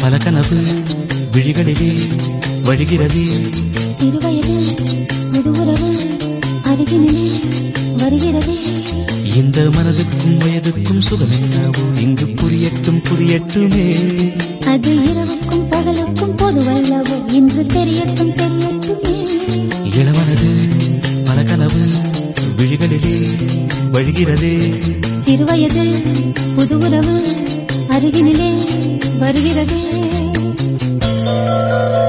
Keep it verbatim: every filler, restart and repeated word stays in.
பல கனவு விழிகளிலே வழிகிறது. சிறுவயது முதுகுறவு அருகினிலே வருகிறது. இந்த மனதுக்கும் வயதுக்கும் சுகமென்னாவோ இங்கு புரியட்டும் புரியட்டுமே. அது இரவுக்கும் பகலுக்கும் பொதுவல்லவோ இன்று தெரியட்டும் தெரியட்டுமே. இளமனது பல கனவு விழிகளிலே வழிகிறது. சிறுவயது புதுவுறவு அருகினிலே வருகிறது.